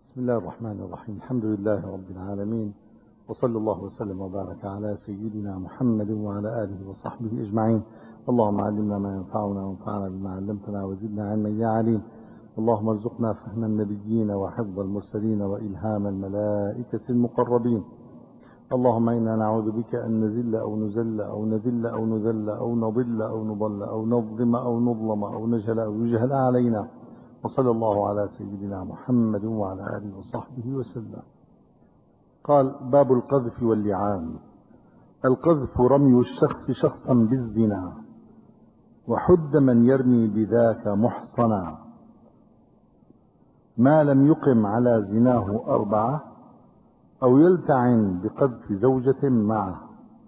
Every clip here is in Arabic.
بسم الله الرحمن الرحيم. الحمد لله رب العالمين، وصلى الله وسلم وبارك على سيدنا محمد وعلى آله وصحبه أجمعين. اللهم علمنا ما ينفعنا وانفعنا بما علمتنا وزدنا علما يا عليم. اللهم ارزقنا فهم النبيين وحفظ المرسلين وإلهام الملائكة المقربين. اللهم إنا نعوذ بك أن نزل أو نزل أو نذل أو نذل أو نضل أو نضل أو نظلم أو نظلم أو نجهل أو يجهل علينا. وصلى الله على سيدنا محمد وعلى آله وصحبه وسلم. قال: باب القذف واللعان. القذف رمي الشخص شخصا بالزنا، وحد من يرمي بذاك محصنا ما لم يقم على زناه 4 أو يلتعن بقذف زوجة معه،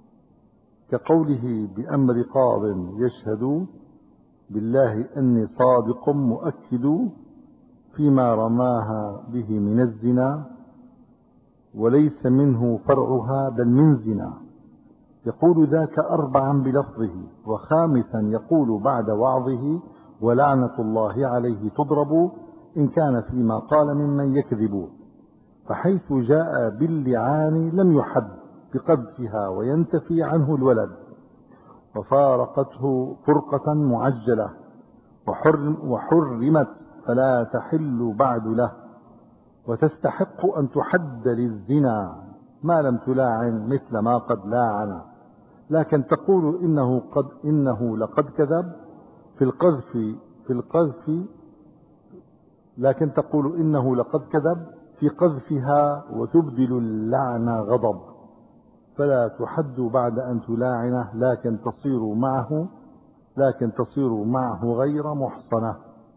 كقوله بأمر قاض يشهد بالله أني صادق مؤكد فيما رماها به من الزنا، وليس منه فرعها بل من زنا. يقول ذاك 4 بلفظه، وخامسا يقول بعد وعظه ولعنة الله عليه تضرب إن كان فيما قال ممن يكذب. فحيث جاء باللعان لم يحد بقذفها وينتفي عنه الولد، وفارقته فرقة معجلة وحرمت فلا تحل بعد له، وتستحق أن تحد للزنا ما لم تلاعن مثل ما قد لاعن. لكن تقول إنه لقد كذب لكن تقول إنه لقد كذب في قذفها، وتبدل اللعن غضب، فلا تحد بعد أن تلاعنه، لكن تصير معه غير محصنة.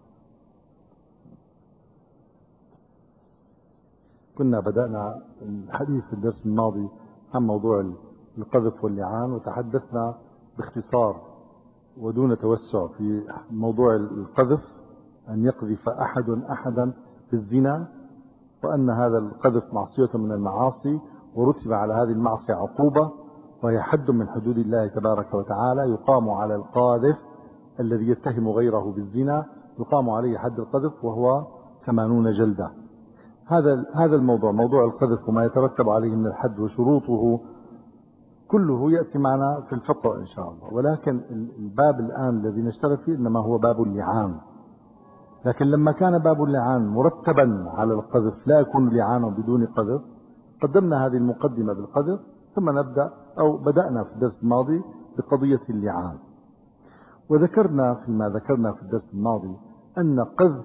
كنا بدأنا الحديث في الدرس الماضي عن موضوع القذف واللعان، وتحدثنا باختصار ودون توسع في موضوع القذف، أن يقذف أحدا بالزنا، وأن هذا القذف معصية من المعاصي، ورتب على هذه المعصية عقوبة، وهي حد من حدود الله تبارك وتعالى، يقام على القاذف الذي يتهم غيره بالزنا، يقام عليه حد القذف وهو 80 جلدة. هذا الموضوع، موضوع القذف وما يترتب عليه من الحد وشروطه، كله يأتي معنا في الفقه إن شاء الله. ولكن الباب الآن الذي نشتغل فيه إنما هو باب اللعان. لكن لما كان باب اللعان مرتبا على القذف، لا يكون لعانه بدون قذف، قدمنا هذه المقدمة بالقذف، ثم بدأنا في الدرس الماضي بقضية اللعان. وذكرنا فيما ذكرنا في الدرس الماضي أن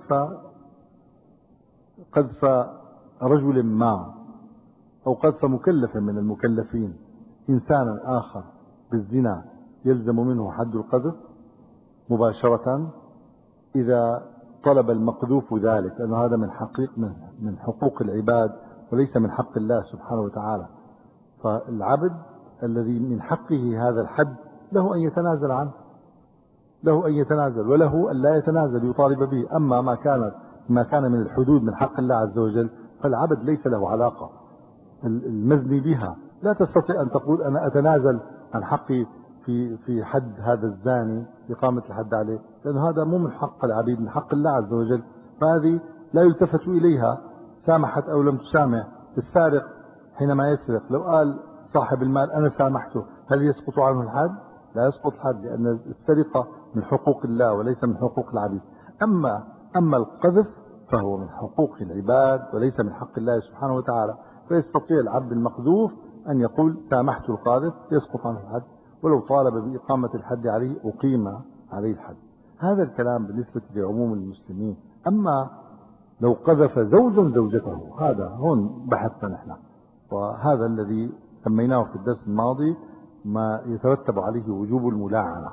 قذف رجل ما، أو قذف مكلف من المكلفين إنسانا آخر بالزنا، يلزم منه حد القذف مباشرة إذا طلب المقذوف ذلك، لأن هذا من حقوق العباد وليس من حق الله سبحانه وتعالى. فالعبد الذي من حقه هذا الحد له أن يتنازل عنه، وله أن لا يتنازل يطالب به. أما ما كان من الحدود من حق الله عز وجل، فالعبد ليس له علاقة. المزني بها لا تستطيع أن تقول أنا أتنازل عن حقي في حد هذا الزاني، إقامة الحد عليه، لأن هذا مو من حق العبيد، من حق الله عز وجل، فهذه لا يلتفت إليها سامحت أو لم تسامح. السارق حينما يسرق، لو قال صاحب المال أنا سامحته، هل يسقط عنه الحد؟ لا يسقط الحد، لأن السرقة من حقوق الله وليس من حقوق العبيد. أما القذف فهو من حقوق العباد وليس من حق الله سبحانه وتعالى، فيستطيع العبد المقذوف أن يقول سامحت القاذف، يسقط عنه الحد، ولو طالب بإقامة الحد عليه أقيم عليه الحد. هذا الكلام بالنسبة لعموم المسلمين. أما لو قذف زوج زوجته، هذا هون بحثنا نحن، وهذا الذي سميناه في الدرس الماضي ما يترتب عليه وجوب الملاعنة.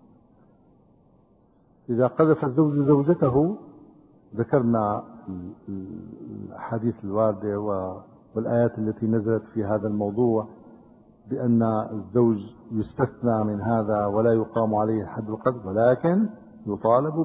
إذا قذف الزوج زوجته، ذكرنا الأحاديث الواردة والآيات التي نزلت في هذا الموضوع بأن الزوج يستثنى من هذا ولا يقام عليه حد القذف، ولكن يطالب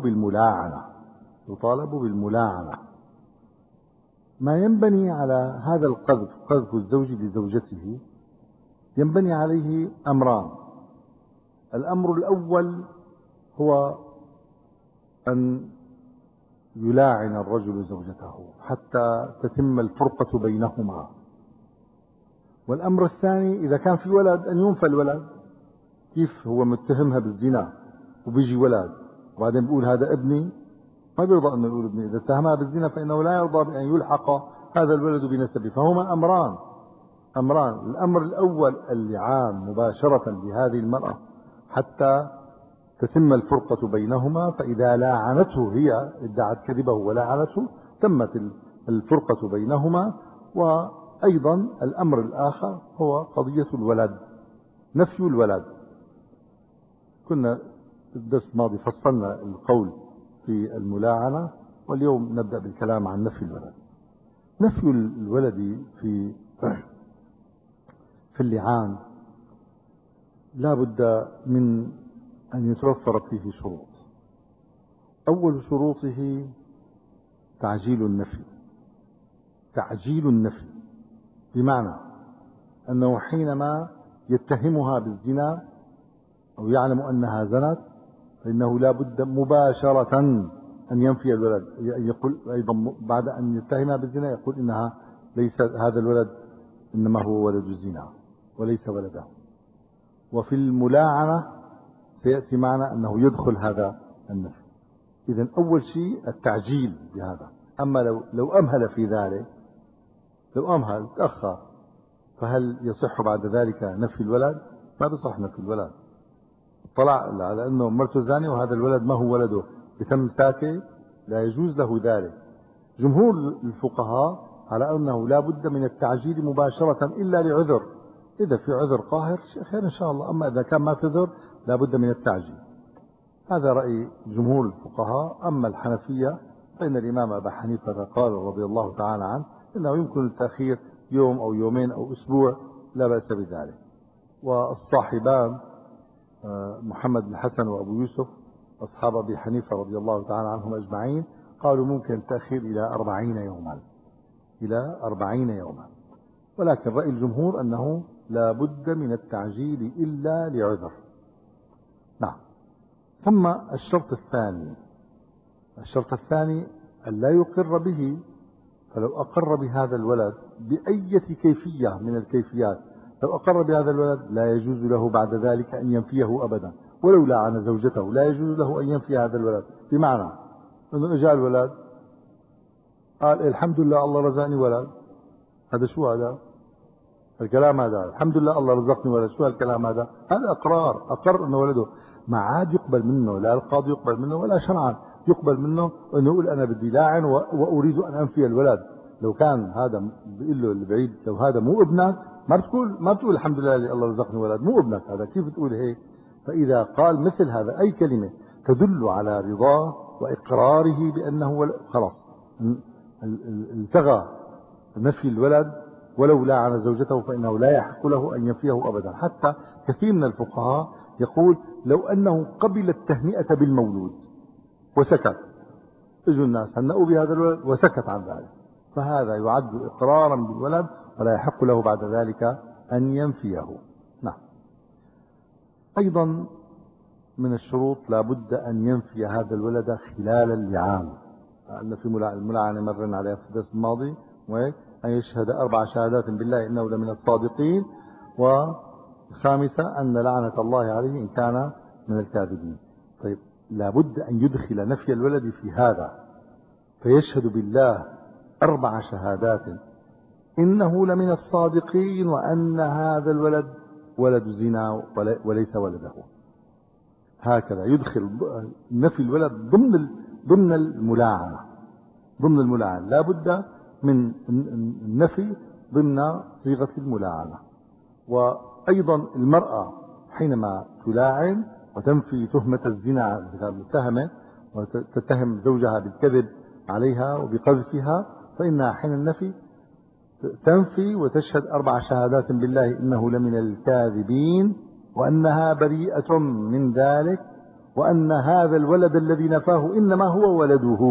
بالملاعنة. ما ينبني على هذا القذف، قذف الزوج لزوجته، ينبني عليه أمران. الأمر الأول هو أن يلاعن الرجل زوجته حتى تتم الفرقة بينهما. والأمر الثاني إذا كان في ولد أن ينفى الولد. كيف هو متهمها بالزنا وبيجي ولد وبعدين بيقول هذا ابني، ما بيرضى أنه يقول ابني. إذا اتهمها بالزنا فإنه لا يرضى بأن يلحق هذا الولد بنسبه. فهما أمران. الأمر الأول اللعان مباشرة بهذه المرأة حتى تتم الفرقة بينهما، فإذا لاعنته هي ادعت كذبه ولاعنته تمت الفرقة بينهما. وأيضا الأمر الآخر هو قضية الولد، نفي الولد. كنا الدرس الماضي فصلنا القول في الملاعنة، واليوم نبدأ بالكلام عن نفي الولد. نفي الولد في اللعان لا بد من أن يتوفر فيه شروط. أول شروطه تعجيل النفي، بمعنى أنه حينما يتهمها بالزنا أو يعلم أنها زنت فإنه لا بد مباشرة أن ينفي الولد. يقول أيضا بعد أن يتهمها بالزنا يقول إنها ليس هذا الولد، إنما هو ولد الزنا وليس ولده. وفي الملاعنة سيأتي معنا أنه يدخل هذا النفي. إذن أول شيء التعجيل بهذا. أما لو أمهل في ذلك، لو أمهل تأخر، فهل يصح بعد ذلك نفي الولد؟ ما بصح نفي الولد. طلع على أنه مرته زانية وهذا الولد ما هو ولده بتم ساكت، لا يجوز له ذلك. جمهور الفقهاء على أنه لا بد من التعجيل مباشرة إلا لعذر. إذا في عذر قاهر خير إن شاء الله، أما إذا كان ما في عذر لا بد من التعجيل. هذا رأي جمهور الفقهاء. أما الحنفية فإن الإمام أبا حنيفة قال رضي الله تعالى عنه إنه يمكن التأخير يوم أو يومين أو أسبوع، لا بأس بذلك. والصاحبان محمد بن حسن وأبو يوسف أصحاب أبي حنيفة رضي الله تعالى عنهم أجمعين قالوا ممكن التأخير إلى 40 يوما. ولكن رأي الجمهور أنه لا بد من التعجيل إلا لعذر. نعم. ثم الشرط الثاني أن لا يقر به. فلو أقر بهذا الولد بأية كيفية من الكيفيات، لو أقر بهذا الولد لا يجوز له بعد ذلك أن ينفيه أبدا. ولو لعن زوجته لا يجوز له أن ينفي هذا الولد. بمعنى أنه إجا الولد قال الحمد لله الله رزقني ولد. هذا شو هذا الكلام؟ هذا الحمد لله الله رزقني ولد، شو هالكلام هذا؟ هذا أقر أنه ولده. ما عاد يقبل منه، لا القاضي يقبل منه ولا شرعا يقبل منه أنه يقول أنا بدي لاعن وأريد أن أنفي الولد. لو كان هذا بيقول له البعيد لو هذا مو ابنك ما بتقول الحمد لله اللي الله رزقني ولد، مو ابنك هذا، كيف تقول هيك؟ فإذا قال مثل هذا أي كلمة تدل على رضاه وإقراره بأنه خلاص التغى نفي الولد. ولو لاعن زوجته فإنه لا يحق له أن ينفيه أبدا. حتى كثير من الفقهاء يقول لو أنه قبل التهنئة بالمولود وسكت، اجوا الناس هنأوا بهذا الولد وسكت عن ذلك، فهذا يعد إقرارا بالولد ولا يحق له بعد ذلك أن ينفيه. نعم. أيضا من الشروط لا بد أن ينفي هذا الولد خلال اللعان. أن في الملاعنة مرنا عليها في الدرس الماضي، أن يشهد 4 شهادات بالله إنه لمن الصادقين، والخامسة أن لعنة الله عليه إن كان من الكاذبين. طيب لا بد أن يدخل نفي الولد في هذا، فيشهد بالله 4 شهادات إنه لمن الصادقين وأن هذا الولد ولد زنا وليس ولده. هكذا يدخل نفي الولد ضمن الملاعنة. لا بد من النفي ضمن صيغة الملاعنة. وأيضا المرأة حينما تلاعن وتنفي تهمة الزنا المتهمة وتتهم زوجها بالكذب عليها وبقذفها، فإنها حين النفي تنفي وتشهد 4 شهادات بالله إنه لمن الكاذبين وأنها بريئة من ذلك، وأن هذا الولد الذي نفاه إنما هو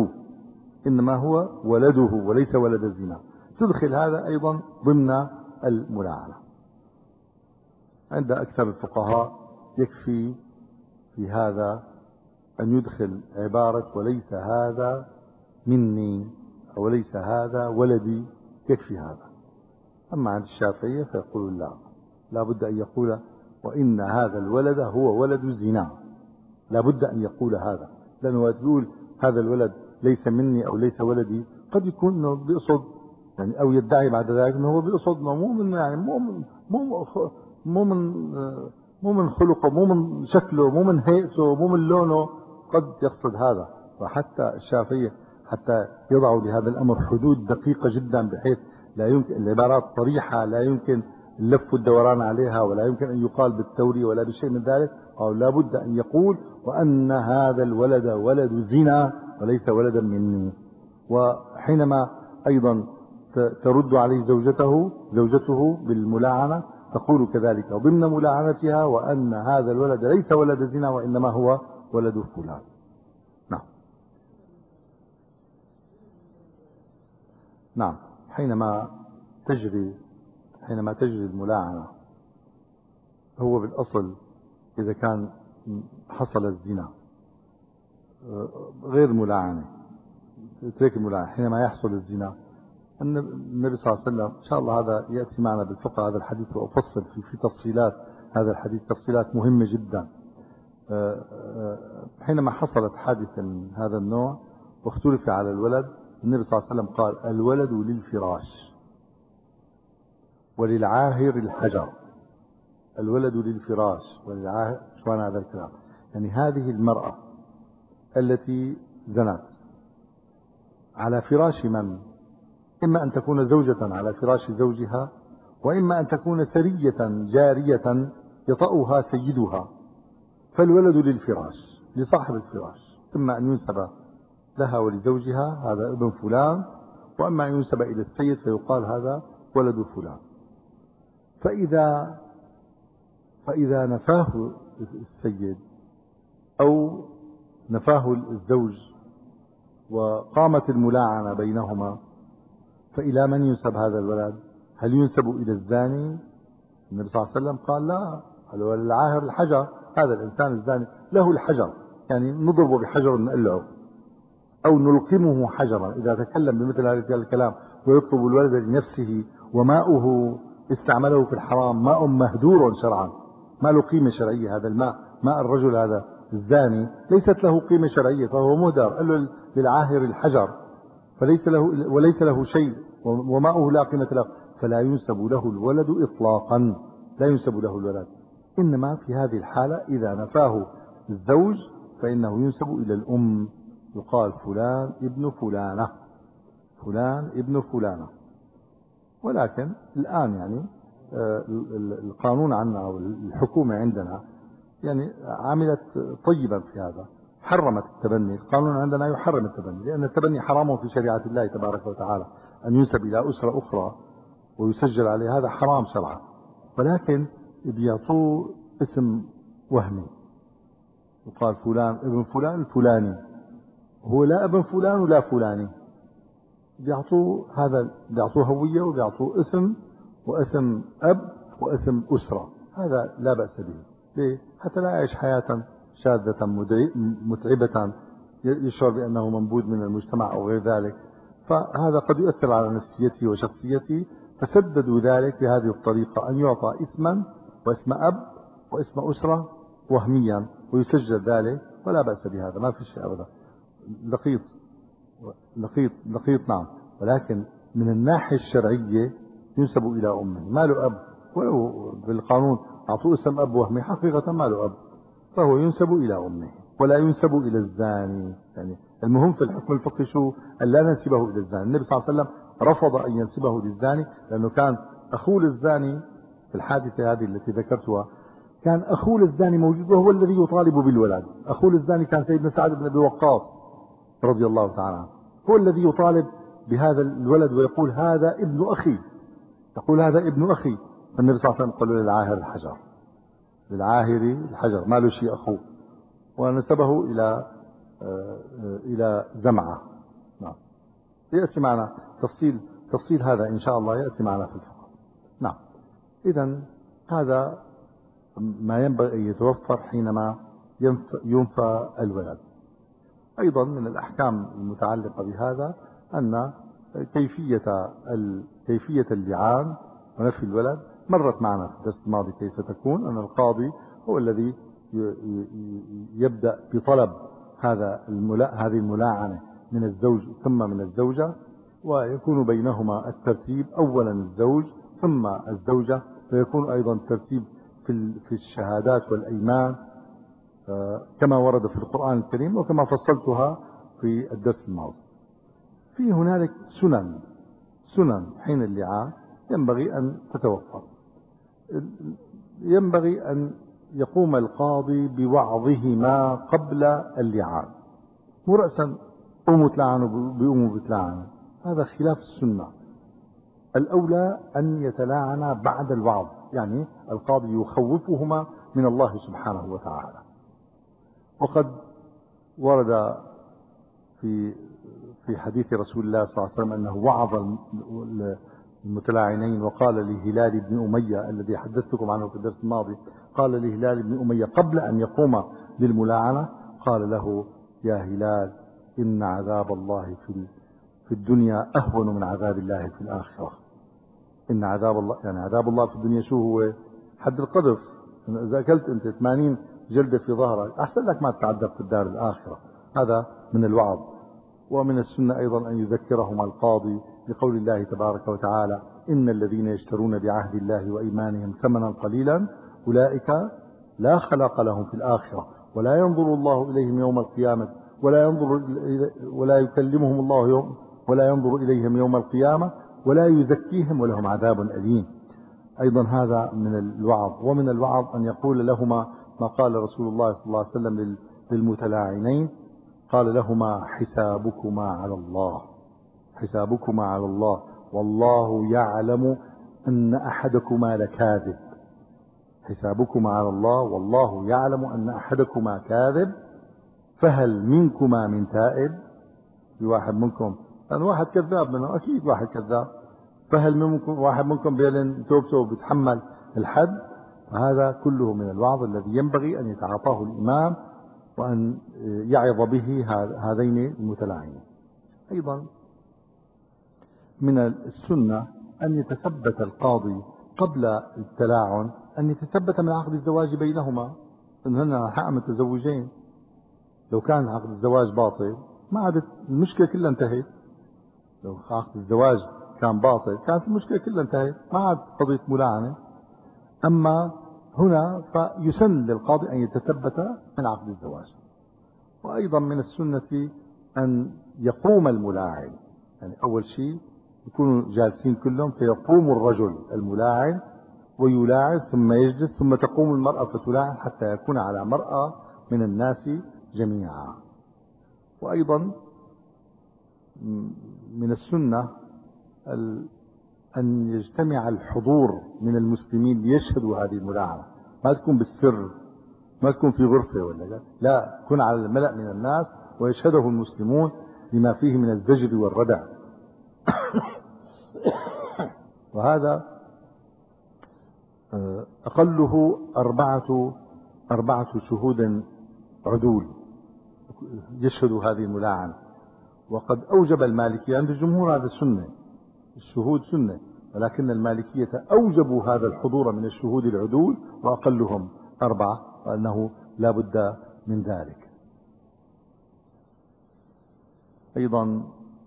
ولده وليس ولد الزنا. تدخل هذا أيضا ضمن الملاعنة. عند أكثر الفقهاء يكفي في هذا أن يدخل عبارة وليس هذا مني أو ليس هذا ولدي يكفي هذا. أما عند الشافعية فيقول لا بد أن يقول وإن هذا الولد هو ولد الزنا، لا بد أن يقول هذا، لأنه يقول هذا الولد ليس مني أو ليس ولدي قد يكون أنه بيقصد يعني، أو يدعي بعد ذلك أنه هو بيقصد مو من يعني مو من مو من خلقه، مو من شكله، مو من هيئته، مو من لونه، قد يقصد هذا. وحتى الشافعية حتى يضعوا لهذا الأمر حدود دقيقة جدا بحيث لا يمكن العبارات صريحة، لا يمكن اللف والدوران عليها، ولا يمكن أن يقال بالتوري ولا بشيء من ذلك، أو لا بد أن يقول وأن هذا الولد ولد زنا وليس ولدا مني. وحينما أيضا ترد عليه زوجته بالملاعنة تقول كذلك وضمن ملاعنتها وأن هذا الولد ليس ولد زنا وإنما هو ولد فلان. نعم. نعم. حينما تجري الملاعنة، هو بالأصل إذا كان حصل الزنا غير ملاعنة، ترك الملاعنة، حينما يحصل الزنا النبي صلى الله عليه وسلم، إن شاء الله هذا يأتي معنا بالفقه هذا الحديث، وأفصل في تفصيلات هذا الحديث تفصيلات مهمة جدا. حينما حصلت حادثة من هذا النوع واختلف على الولد، النبي صلى الله عليه وسلم قال الولد للفراش وللعاهر الحجر. الولد للفراش وللعاهر، شو معنى هذا الكلام؟ يعني هذه المرأة التي زنت على فراش من؟ إما أن تكون زوجة على فراش زوجها، وإما أن تكون سرية جارية يطأها سيدها. فالولد للفراش لصاحب الفراش، إما أن ينسب لها ولزوجها هذا ابن فلان، وأما أن ينسب إلى السيد فيقال هذا ولد فلان. فإذا نفاه السيد أو نفاه الزوج وقامت الملاعنة بينهما، فإلى من ينسب هذا الولد؟ هل ينسب إلى الزاني؟ النبي صلى الله عليه وسلم قال لا، العاهر الحجر، هذا الإنسان الزاني له الحجر، يعني نضربه بحجر نقلعه أو نلقمه حجرا إذا تكلم بمثل هذا الكلام ويطلب الولد لنفسه وماؤه استعمله في الحرام، ماء مهدور شرعا، ما له قيمة شرعية. هذا الماء، ماء الرجل هذا الزاني ليست له قيمة شرعية، فهو مهدر. قال له للعاهر الحجر، وليس له شيء وماؤه لا قيمة له، فلا ينسب له الولد إطلاقا، لا ينسب له الولد. إنما في هذه الحالة إذا نفاه الزوج فإنه ينسب إلى الأم، يقال فلان ابن فلانة، فلان ابن فلانة. ولكن الآن يعني القانون عندنا أو الحكومة عندنا يعني عملت طيبا في هذا، حرمت التبني. القانون عندنا يحرم التبني، لأن التبني حرام في شريعة الله تبارك وتعالى، أن ينسب إلى أسرة أخرى ويسجل عليه هذا حرام شرعا. ولكن بيعطوه اسم وهمي، يقال فلان ابن فلان الفلاني، هو لا ابن فلان ولا فلاني، بيعطوه هذا، بيعطوه هوية وبيعطوه اسم واسم أب واسم أسرة. هذا لا بأس به. ليه؟ حتى لا يعيش حياة شاذة متعبة يشعر بأنه منبوذ من المجتمع أو غير ذلك، فهذا قد يؤثر على نفسيته وشخصيته. فسددوا ذلك بهذه الطريقة، أن يعطى اسما واسم أب واسم أسرة وهميا ويسجل ذلك، ولا بأس بهذا، ما في شيء أبدا. لقيط نعم. ولكن من الناحية الشرعية ينسب إلى أمه، ما له أب، ولو بالقانون أعطوه اسم أب وهمي حقيقة ما له أب، فهو ينسب إلى أمه ولا ينسب إلى الزاني. يعني المهم في الحكم الفقهي شو؟ أن لا ننسبه إلى الزاني. النبي صلى الله عليه وسلم رفض أن ينسبه للزاني، لأنه كان أخوه الزاني في الحادثة هذه التي ذكرتها، كان أخوه الزاني موجود وهو الذي يطالب بالولد. أخوه الزاني كان سيدنا سعد بن أبي وقاص رضي الله تعالى عنه، هو الذي يطالب بهذا الولد ويقول هذا ابن أخي، يقول هذا ابن أخي. فالنبي صلى الله عليه وسلم قال له للعاهر الحجر، للعاهر الحجر، ما له شيء أخوه، ونسبه إلى زمعة. نعم. يأتي معنا تفصيل هذا إن شاء الله، يأتي معنا في الفقه. نعم. إذن هذا ما ينبغي أن يتوفر حينما ينفى الولد. أيضا من الأحكام المتعلقة بهذا أن كيفية اللعان ونفي الولد مرت معنا في الدرس الماضي كيف تكون. أن القاضي هو الذي يبدأ بطلب هذه الملاعنة من الزوج ثم من الزوجة، ويكون بينهما الترتيب، أولا الزوج ثم الزوجة، ويكون أيضا الترتيب في الشهادات والأيمان كما ورد في القرآن الكريم وكما فصلتها في الدرس الماضي. في هنالك سنن حين اللعان ينبغي أن تتوفر. ينبغي أن يقوم القاضي بوعظهما قبل اللعان، مو رأسا قوموا تلاعنوا بيقوموا بتلاعنوا، هذا خلاف السنة. الأولى أن يتلاعنا بعد الوعظ، يعني القاضي يخوفهما من الله سبحانه وتعالى. وقد ورد في حديث رسول الله صلى الله عليه وسلم أنه وعظ المتلاعنين، وقال لهلال بن أمية الذي حدثتكم عنه في الدرس الماضي، قال لهلال بن أمية قبل أن يقوم للملاعنة، قال له: يا هلال، إن عذاب الله في الدنيا أهون من عذاب الله في الآخرة. إن عذاب الله، يعني عذاب الله في الدنيا شو هو؟ حد القذف. إذا أكلت أنت 80 جلدة في ظهرك أحسن لك ما تتعذب في الدار الآخرة. هذا من الوعظ. ومن السنة أيضا أن يذكرهما القاضي بقول الله تبارك وتعالى: إن الذين يشترون بعهد الله وإيمانهم ثمنا قليلا أولئك لا خلاق لهم في الآخرة ولا ينظر الله إليهم يوم القيامة ولا يكلمهم الله ولا ينظر إليهم يوم القيامة ولا يزكيهم ولهم عذاب أليم. أيضا هذا من الوعظ. ومن الوعظ أن يقول لهما ما قال رسول الله صلى الله عليه وسلم للمتلاعنين، قال لهما: حسابكما على الله، حسابكما على الله، والله يعلم أن أحدكما لكاذب. حسابكما على الله والله يعلم أن أحدكما كاذب، فهل منكما من تائب؟ في واحد منكم، لأن واحد كذاب منه أكيد واحد كذاب، فهل منكم واحد منكم بيعلن توبته وبيتحمل الحد؟ هذا كله من الوعظ الذي ينبغي أن يتعاطاه الإمام وأن يعظ به هذين المتلاعنين. أيضا من السنة أن يتثبت القاضي قبل التلاعن، أن يتثبت من عقد الزواج بينهما، إنهن حق متزوجين. لو كان عقد الزواج باطل ما عادت المشكلة كلها انتهت. لو عقد الزواج كان باطل كانت المشكلة كلها انتهت، ما عاد قضية ملاعنة. أما هنا فيسن للقاضي أن يتثبت من عقد الزواج. وأيضا من السنة أن يقوم الملاعن، يعني أول شيء يكونوا جالسين كلهم، فيقوم الرجل الملاعن ويلاعن ثم يجلس ثم تقوم المرأة فتلاعن حتى يكون على مرأة من الناس جميعا. وأيضا من السنة أن يجتمع الحضور من المسلمين ليشهدوا هذه الملاعنة، ما تكون بالسر، ما تكون في غرفة ولا لا، تكون على الملأ من الناس ويشهده المسلمون لما فيه من الزجر والردع. وهذا أقله أربعة شهود عدول يشهدوا هذه الملاعنة. وقد أوجب المالكية عند الجمهور هذا سنة، الشهود سنة، ولكن المالكية أوجبوا هذا الحضور من الشهود العدول وأقلهم 4، وأنه لا بد من ذلك. أيضا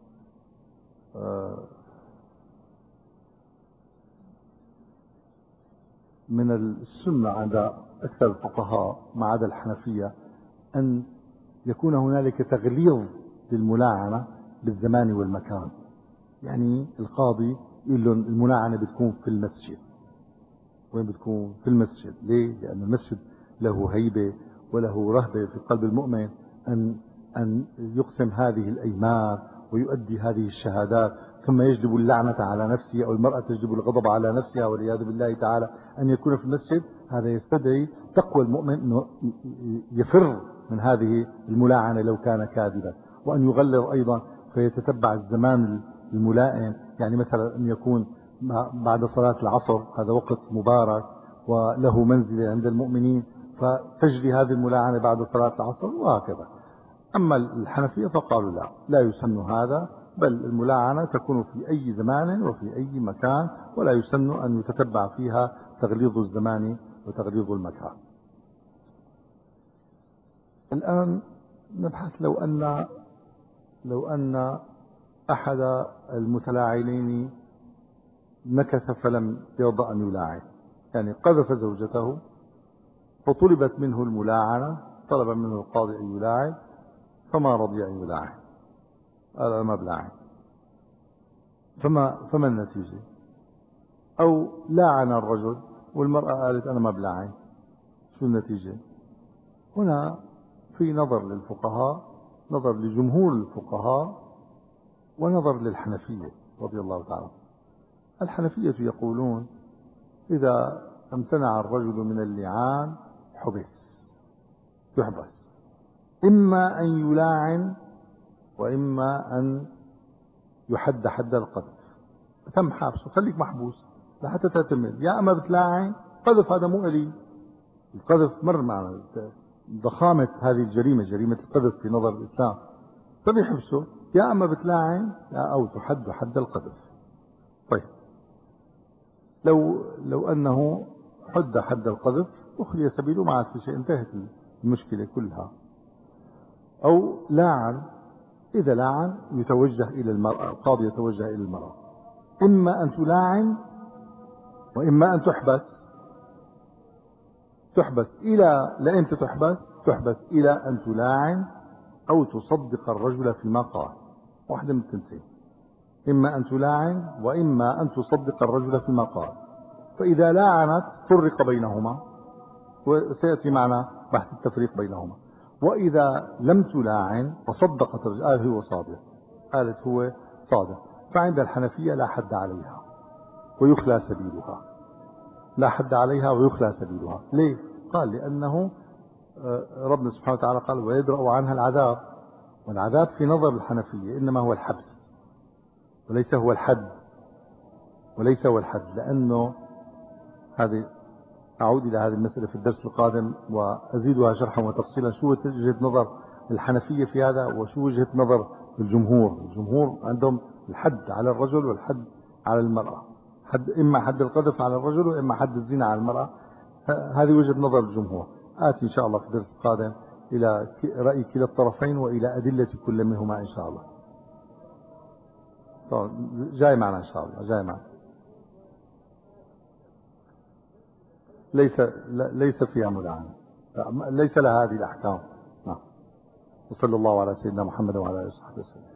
من السنة عند أكثر الفقهاء ما عدا الحنفية أن يكون هنالك تغليظ للملاعنة بالزمان والمكان. يعني القاضي يقول لهم الملاعنة بتكون في المسجد. وين بتكون؟ في المسجد. ليه؟ لأن المسجد له هيبة وله رهبة في قلب المؤمن أن يقسم هذه الأيمان ويؤدي هذه الشهادات ثم يجلب اللعنة على نفسه، أو المرأة تجلب الغضب على نفسها والعياذ بالله تعالى. أن يكون في المسجد هذا يستدعي تقوى المؤمن أنه يفر من هذه الملاعنة لو كان كاذبا، وأن يغلظ أيضا فيتتبع الزمان الملائم. يعني مثلا أن يكون بعد صلاة العصر، هذا وقت مبارك وله منزلة عند المؤمنين، فتجري هذه الملاعنة بعد صلاة العصر وهكذا. أما الحنفية فقالوا لا يسن هذا، بل الملاعنة تكون في أي زمان وفي أي مكان، ولا يسن أن يتتبع فيها تغليظ الزمان وتغليظ المكان. الآن نبحث لو أن أحد المتلاعنين نكث فلم يرضى أن يلاعن، يعني قذف زوجته فطلبت منه الملاعنة، طلب منه القاضي أن يلاعن فما رضي أن يلاعن، قال أنا ما بلاعن، فما النتيجة؟ أو لاعن الرجل والمرأة قالت أنا ما بلاعن، شو النتيجة؟ هنا في نظر للفقهاء، نظر لجمهور الفقهاء، ونظر للحنفية رضي الله تعالى. الحنفية يقولون إذا امتنع الرجل من اللعان يحبس، إما أن يلاعن وإما أن يحد حد القذف. تم حابسه، خليك محبوس لحتى تعتمد، يا أما بتلاعن، قذف هذا مو قليل، القذف مر معنا ضخامة هذه الجريمة، جريمة القذف في نظر الإسلام، فبيحبسه، يا أما بتلاعن أو تحد حد القذف. طيب لو أنه حد القذف أخلي سبيله، ما عاد في شيء، انتهت المشكلة كلها. أو لاعن، إذا لاعن يتوجه إلى المرأة، القاضي يتوجه إلى المرأة، إما أن تلاعن وإما أن تحبس إلى لأنت تحبس إلى أن تلاعن أو تصدق الرجل فيما قال، واحدة من التنتين، إما أن تلاعن وإما أن تصدق الرجل فيما قال. فإذا لاعنت فرق بينهما، وسيأتي معنا بحث التفريق بينهما. وإذا لم تلاعن وصدقت الرجل هو صادق، قالت هو صادق، فعند الحنفية لا حد عليها ويخلى سبيلها، لا حد عليها ويخلى سبيلها. ليه؟ قال لأنه ربنا سبحانه وتعالى قال ويدرأ عنها العذاب، والعذاب في نظر الحنفية إنما هو الحبس وليس هو الحد، لأنه هذه أعود إلى هذه المسألة في الدرس القادم وأزيدها شرحا وتفصيلا، شو وجهة نظر الحنفية في هذا وشو وجهة نظر الجمهور عندهم الحد على الرجل والحد على المرأة، إما حد القذف على الرجل وإما حد الزنا على المرأة. هذه وجهة نظر الجمهور. آتي إن شاء الله في الدرس القادم إلى رأي كلا الطرفين وإلى أدلة كل منهما إن شاء الله. جاي معنا إن شاء الله، جاي معنا. ليس فيها ملاعنة، ليس لها هذه الأحكام. وصلى الله على سيدنا محمد وعلى آله وصحبه وسلم.